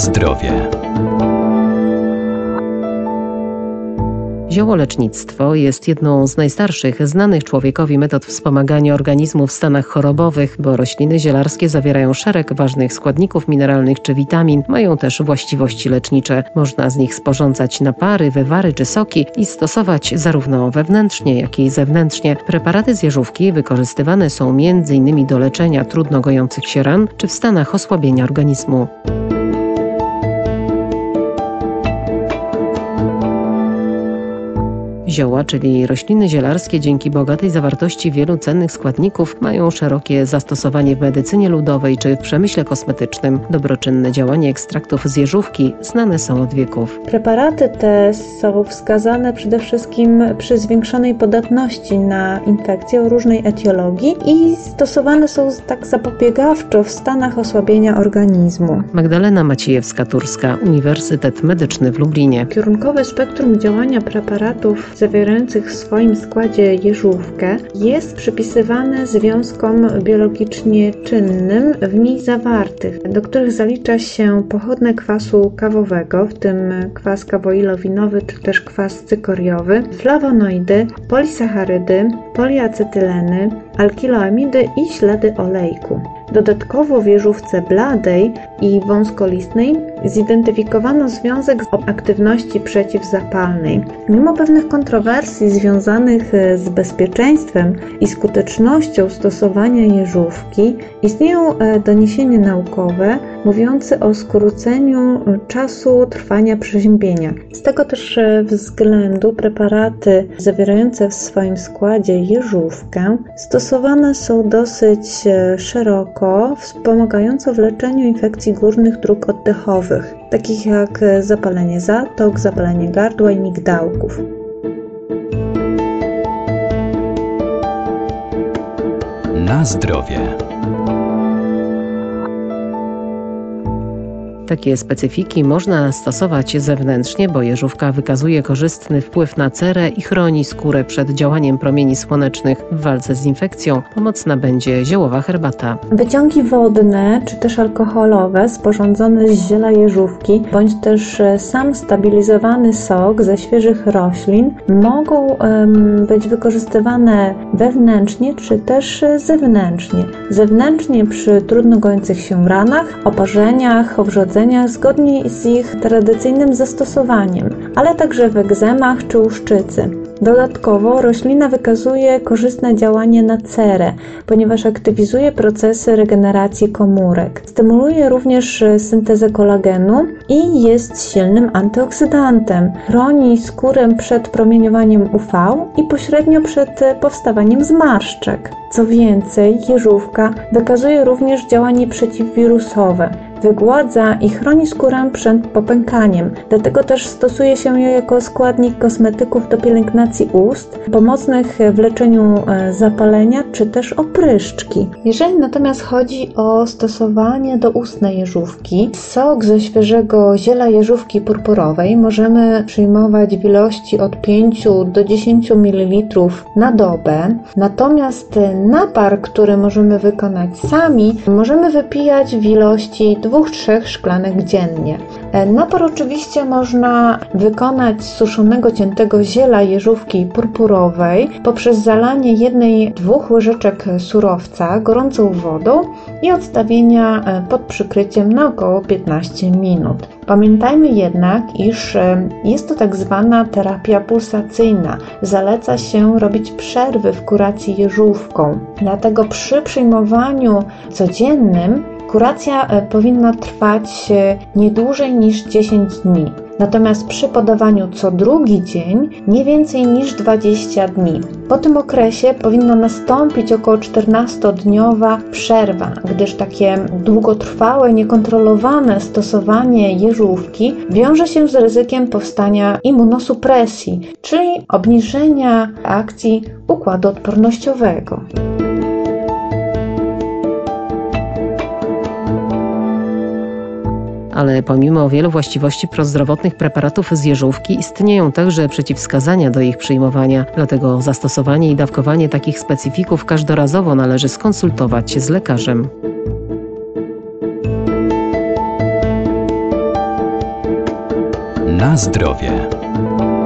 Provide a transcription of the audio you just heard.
Na zdrowie. Ziołolecznictwo jest jedną z najstarszych znanych człowiekowi metod wspomagania organizmu w stanach chorobowych, bo rośliny zielarskie zawierają szereg ważnych składników mineralnych czy witamin, mają też właściwości lecznicze. Można z nich sporządzać napary, wywary czy soki i stosować zarówno wewnętrznie, jak i zewnętrznie. Preparaty z jeżówki wykorzystywane są m.in. do leczenia trudno gojących się ran czy w stanach osłabienia organizmu. Zioła, czyli rośliny zielarskie, dzięki bogatej zawartości wielu cennych składników mają szerokie zastosowanie w medycynie ludowej czy w przemyśle kosmetycznym. Dobroczynne działanie ekstraktów z jeżówki znane są od wieków. Preparaty te są wskazane przede wszystkim przy zwiększonej podatności na infekcje o różnej etiologii i stosowane są tak zapobiegawczo w stanach osłabienia organizmu. Magdalena Maciejewska-Turska, Uniwersytet Medyczny w Lublinie. Kierunkowe spektrum działania preparatów zawierających w swoim składzie jeżówkę jest przypisywane związkom biologicznie czynnym w niej zawartych, do których zalicza się pochodne kwasu kawowego, w tym kwas kawoilowinowy czy też kwas cykoriowy, flawonoidy, polisacharydy, poliacetyleny, alkiloamidy i ślady olejku. Dodatkowo w jeżówce bladej i wąskolistnej zidentyfikowano związek z aktywności przeciwzapalnej. Mimo pewnych kontrowersji związanych z bezpieczeństwem i skutecznością stosowania jeżówki, istnieją doniesienia naukowe mówiące o skróceniu czasu trwania przeziębienia. Z tego też względu preparaty zawierające w swoim składzie jeżówkę stosowane są dosyć szeroko, wspomagająco w leczeniu infekcji górnych dróg oddechowych, takich jak zapalenie zatok, zapalenie gardła i migdałków. Na zdrowie. Takie specyfiki można stosować zewnętrznie, bo jeżówka wykazuje korzystny wpływ na cerę i chroni skórę przed działaniem promieni słonecznych. W walce z infekcją pomocna będzie ziołowa herbata. Wyciągi wodne czy też alkoholowe sporządzone z ziela jeżówki bądź też sam stabilizowany sok ze świeżych roślin mogą być wykorzystywane wewnętrznie czy też zewnętrznie. Zewnętrznie przy trudno gojących się ranach, oparzeniach, owrzodzeniach zgodnie z ich tradycyjnym zastosowaniem, ale także w egzemach czy łuszczycy. Dodatkowo roślina wykazuje korzystne działanie na cerę, ponieważ aktywizuje procesy regeneracji komórek. Stymuluje również syntezę kolagenu i jest silnym antyoksydantem. Chroni skórę przed promieniowaniem UV i pośrednio przed powstawaniem zmarszczek. Co więcej, jeżówka wykazuje również działanie przeciwwirusowe. Wygładza i chroni skórę przed popękaniem. Dlatego też stosuje się ją jako składnik kosmetyków do pielęgnacji ust, pomocnych w leczeniu zapalenia czy też opryszczki. Jeżeli natomiast chodzi o stosowanie doustnej jeżówki, sok ze świeżego ziela jeżówki purpurowej możemy przyjmować w ilości od 5 do 10 ml na dobę. Natomiast napar, który możemy wykonać sami, możemy wypijać w ilości 2-3 szklanek dziennie. Napar oczywiście można wykonać z suszonego ciętego ziela jeżówki purpurowej poprzez zalanie 1-2 łyżeczek surowca gorącą wodą i odstawienia pod przykryciem na około 15 minut. Pamiętajmy jednak, iż jest to tak zwana terapia pulsacyjna. Zaleca się robić przerwy w kuracji jeżówką. Dlatego przy przyjmowaniu codziennym kuracja powinna trwać nie dłużej niż 10 dni. Natomiast przy podawaniu co drugi dzień nie więcej niż 20 dni. Po tym okresie powinna nastąpić około 14-dniowa przerwa, gdyż takie długotrwałe, niekontrolowane stosowanie jeżówki wiąże się z ryzykiem powstania immunosupresji, czyli obniżenia akcji układu odpornościowego. Ale pomimo wielu właściwości prozdrowotnych preparatów z jeżówki istnieją także przeciwwskazania do ich przyjmowania. Dlatego zastosowanie i dawkowanie takich specyfików każdorazowo należy skonsultować z lekarzem. Na zdrowie.